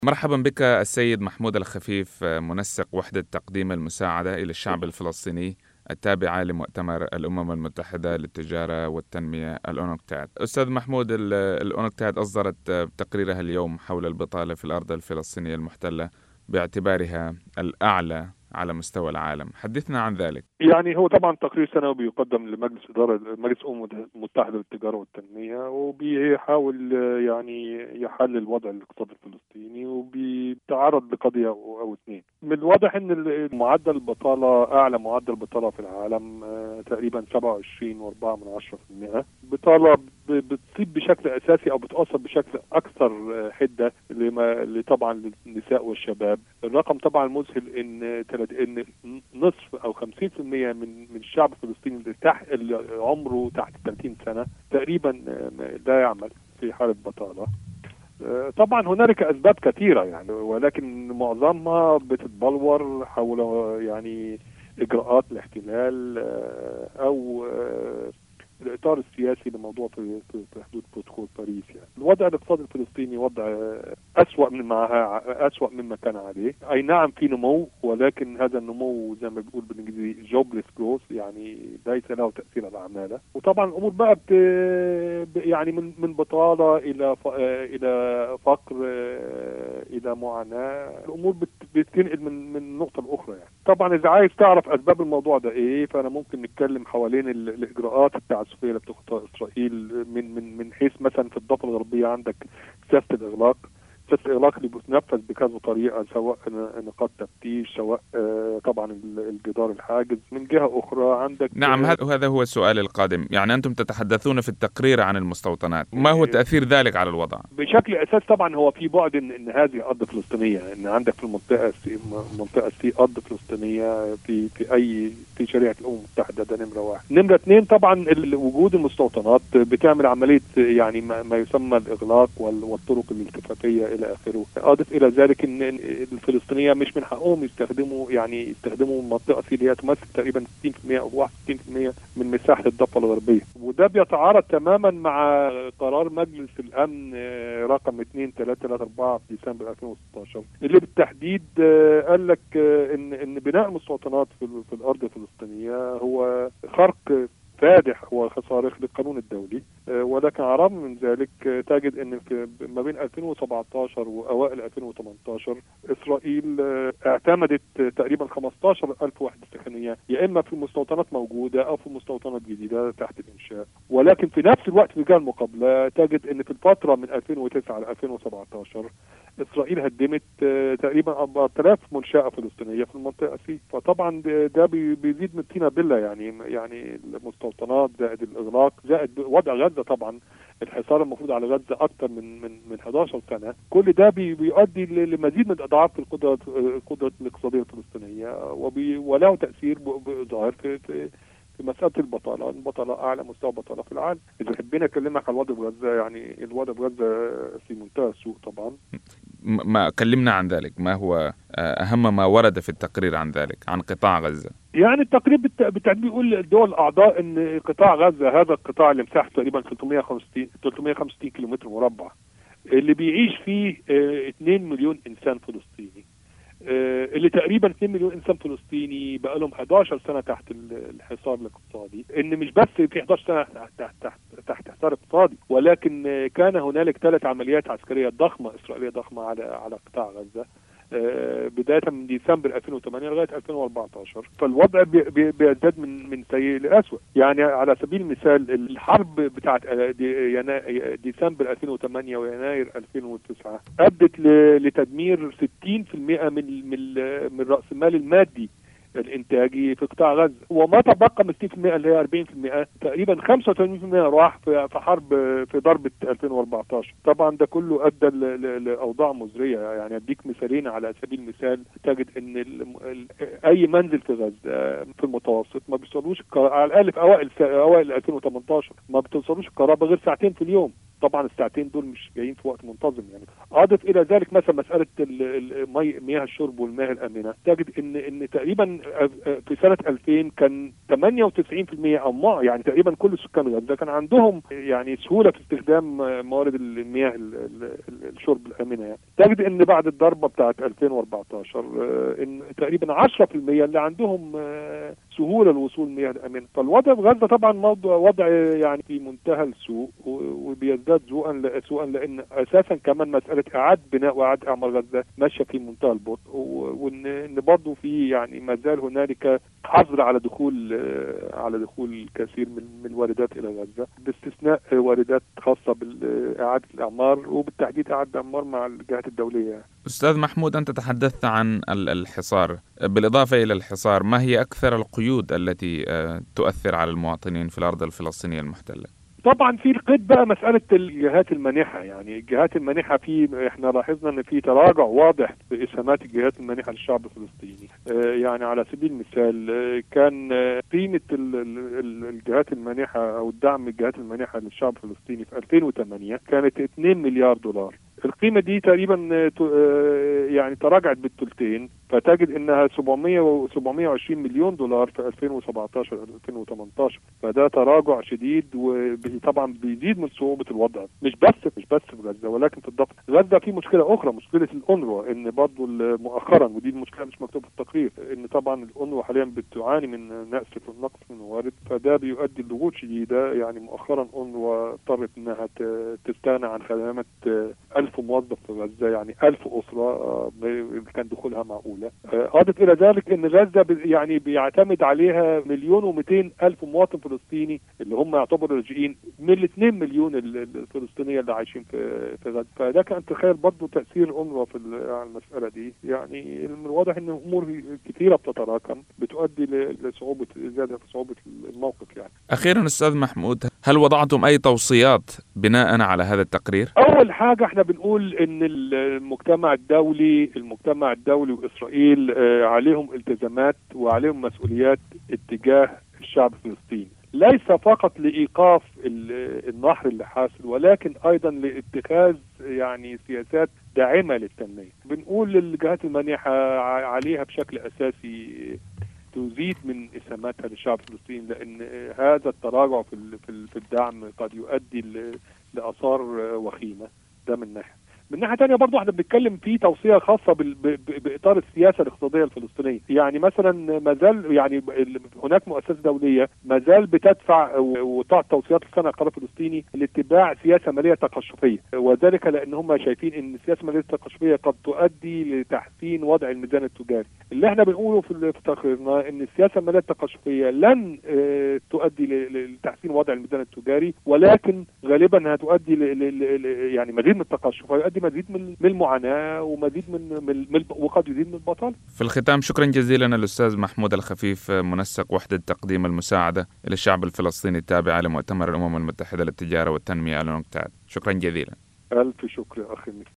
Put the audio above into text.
مرحبا بك السيد محمود الخفيف، منسق وحدة تقديم المساعدة إلى الشعب الفلسطيني التابعة لمؤتمر الأمم المتحدة للتجارة والتنمية الأونكتاد. أستاذ محمود، الأونكتاد أصدرت تقريرها اليوم حول البطالة في الأرض الفلسطينية المحتلة باعتبارها الأعلى على مستوى العالم. حدثنا عن ذلك. يعني هو طبعا تقرير سنوي بيقدم لمجلس إدارة مجلس الأمم المتحدة للتجارة والتنمية، وبيحاول يعني يحلل الوضع الاقتصادي الفلسطيني وبيتعرض لقضية أو اثنين. من الواضح أن معدل البطالة أعلى معدل بطالة في العالم، تقريبا 27.4%. بطالة بتصيب بشكل أساسي أو بتأثر بشكل أكثر حدة طبعا للنساء والشباب. الرقم طبعا مذهل إن نصف أو 50% من الشعب الفلسطيني اللي عمره تحت 30 سنة تقريبا لا يعمل في حالة بطالة. طبعا هنالك أسباب كثيرة يعني، ولكن معظمها بتتبلور حول يعني إجراءات الاحتلال أو الإطار السياسي لموضوع في حدود بروتوكول باريس. يعني الوضع الاقتصادي الفلسطيني وضع أسوأ مما كان عليه. أي نعم في نمو، ولكن هذا النمو زي ما بيقول بالإنجليزي jobless growth، يعني ليس له تأثير على العمالة. وطبعا الأمور بقى يعني من بطالة إلى فقر إلى معاناة. الأمور بتنقل من نقطة لأخرى يعني. طبعا إذا عايز تعرف أسباب الموضوع ده إيه، فأنا ممكن نتكلم حوالين الإجراءات التعسفية اللي بتخطئها إسرائيل من حيث مثلا في الضفة الغربية عندك سياسة الإغلاق. سياسة الإغلاق اللي بتنفذ بكذا طريقة، سواء نقاط تفتيش، سواء طبعا الجدار الحاجز. من جهة أخرى عندك نعم، هذا هو السؤال القادم. يعني أنتم تتحدثون في التقرير عن المستوطنات، ما هو تأثير ذلك على الوضع؟ بشكل أساس طبعا هو في بعد إن هذه أرض فلسطينية، إن عندك في المنطقة سي أرض فلسطينية في شريعة الأمم المتحدة. ده نمرة واحد. نمرة اثنين، طبعا وجود المستوطنات بتعمل عملية يعني ما يسمى الإغلاق والطرق الالتفافية إلى آخره. أضف إلى ذلك إن الفلسطينية مش من حقهم يستخدموا منطقة اللي هي تمثل تقريبا 60% أو 61% من مساحة الضفة الغربية. وده بيتعارض تماما مع قرار مجلس الأمن رقم 2334 في ديسمبر 2016، اللي بالتحديد قال لك إن بناء المستوطنات في الأرض الفلسطينية هو خرق فادح وخصارخ للقانون الدولي. ولكن على الرغم من ذلك تجد ان ما بين 2017 واوائل 2018 اسرائيل اعتمدت تقريبا 15,000 وحده سكنيه، يا اما في مستوطنات موجوده او في مستوطنات جديده تحت الانشاء. ولكن في نفس الوقت في جهه المقابله تجد ان في الفتره من 2009 ل 2017 اسرائيل هدمت تقريبا 4,000 منشاه فلسطينيه في المنطقه دي. فطبعا ده بيزيد من طينه بله يعني المستوطنات زائد الاغلاق زائد وضع غزه. طبعا الحصار المفروض على غزه اكثر من 11 سنه. كل ده بيؤدي لمزيد من اضعاف القدره الاقتصاديه الفلسطينيه، وله تاثير ظاهر في مسألة البطالة أعلى مستوى بطالة في العالم. إذا حبينا أكلمك عن الوضع بغزة، يعني الوضع بغزة في منتهى السوء طبعا. ما كلمنا عن ذلك، ما هو أهم ما ورد في التقرير عن ذلك، عن قطاع غزة؟ يعني التقرير بالتحديد بيقول الدول الأعضاء إن قطاع غزة، هذا القطاع اللي مساحته تقريبا 350 كيلومتر مربع، اللي بيعيش فيه 2 مليون إنسان فلسطيني، اللي تقريبا 2 مليون إنسان فلسطيني بقى لهم 11 سنة تحت الحصار الاقتصادي. إن مش بس في 11 سنة تحت حصار اقتصادي، ولكن كان هنالك 3 عمليات عسكرية ضخمة إسرائيلية ضخمة على قطاع غزة بداية من ديسمبر 2008 لغاية 2014. فالوضع بيزداد من سيء لأسوأ. يعني على سبيل المثال الحرب بتاعت ديسمبر 2008 ويناير 2009 أدت لتدمير 60% من رأس المال المادي الانتاجي في قطاع غزة. وما تبقى من 60% اللي هي 40%، تقريبا 85% راح في حرب في ضربة 2014. طبعا ده كله ادى لاوضاع مزرية. يعني اديك مثالين. على سبيل المثال تجد ان اي منزل في غزة في المتوسط ما بيوصلوش على الاقل في اوائل 2018 ما بتوصلوش الكهرباء غير ساعتين في اليوم. طبعا الساعتين دول مش جايين في وقت منتظم يعني. اضف الى ذلك مثلا مساله مياه الشرب والمياه الامنه، تجد ان تقريبا في سنه 2000 كان 98% او يعني تقريبا كل سكان غزه كان عندهم يعني سهوله في استخدام موارد المياه الشرب الامنه يعني. تجد ان بعد الضربه بتاعه 2014 ان تقريبا 10% اللي عندهم سهوله لوصول المياه الامنه. فالوضع في غزه طبعا وضع يعني في منتهى السوء، وبيزداد سوءا لان اساسا كمان مساله اعاده بناء واعاده اعمار غزه ماشيه في منتهى البطء، وان برضه في يعني ما زال هنالك حظر على دخول كثير من الواردات الى غزه، باستثناء واردات خاصه باعاده الاعمار، وبالتحديد اعاده الاعمار مع الجهات الدوليه. أستاذ محمود، أنت تحدثت عن الحصار. بالإضافة إلى الحصار، ما هي أكثر القيود التي تؤثر على المواطنين في الأرض الفلسطينية المحتلة؟ طبعا في القيد بقى مساله الجهات المانحه، يعني الجهات المانحه احنا لاحظنا ان في تراجع واضح في اسهامات الجهات المانحه للشعب الفلسطيني. يعني على سبيل المثال كان قيمه الجهات المانحه او الدعم الجهات المانحه للشعب الفلسطيني في 2008 كانت 2 مليار دولار. القيمه دي تقريبا يعني تراجعت بالثلثين، فتجد انها 720 مليون دولار في 2017 2018. فده تراجع شديد، وطبعا بيزيد من صعوبه الوضع، مش بس في غزه ولكن في الضفه. غزه في مشكله اخرى، مشكله الأونروا، ان برضه مؤخرا، ودي المشكله مش مكتوبه في التقرير، ان طبعا الأونروا حاليا بتعاني من نقص من الموارد، فده بيؤدي لضغوط شديده. يعني مؤخرا أونروا اضطرت انها تستغنى عن خدمات 1000 موظف في غزه، يعني 1000 اسره كان دخولها معقوله. اضف الى ذلك ان غزه يعني بيعتمد عليها 1,200,000 مواطن فلسطيني اللي هم يعتبروا لاجئين من ال 2 مليون الفلسطينيه اللي عايشين في غزه. فده كان تخيل برضه تاثير الأونروا على المساله دي. يعني من الواضح ان امور كثيره بتتراكم بتؤدي لصعوبه زياده في صعوبه الموقف يعني. اخيرا استاذ محمود، هل وضعتم اي توصيات بناء على هذا التقرير؟ اول حاجه احنا بنقول ان المجتمع الدولي واسرائيل عليهم التزامات وعليهم مسؤوليات اتجاه الشعب الفلسطيني، ليس فقط لايقاف النهر اللي حاصل، ولكن ايضا لاتخاذ يعني سياسات داعمه للتنميه. بنقول للجهات المانحه عليها بشكل اساسي تزيد من اسهاماتها للشعب الفلسطيني، لان هذا التراجع في الدعم قد يؤدي لاثار وخيمه. ده من ناحيه. من ناحيه ثانيه برضه احنا بنتكلم في توصيه خاصه باطار السياسه الاقتصاديه الفلسطينيه. يعني مثلا ما زال يعني هناك مؤسسات دوليه ما زال بتدفع وتعطي توصيات لصانع القرار الفلسطيني لاتباع سياسه ماليه تقشفيه، وذلك لان هم شايفين ان السياسه الماليه التقشفيه قد تؤدي لتحسين وضع الميزان التجاري. اللي احنا بنقوله في تقريرنا ان السياسه الماليه التقشفيه لن تؤدي لتحسين وضع الميزان التجاري، ولكن غالبا هتؤدي يعني مزيد من التقشف، ويؤدي مزيد من المعاناة ومزيد وقد يزيد من البطالة. في الختام، شكرا جزيلا الأستاذ محمود الخفيف، منسق وحدة تقديم المساعدة إلى الشعب الفلسطيني التابعة لمؤتمر الأمم المتحدة للتجارة والتنمية الأونكتاد. شكرا جزيلا. ألف شكر أخي.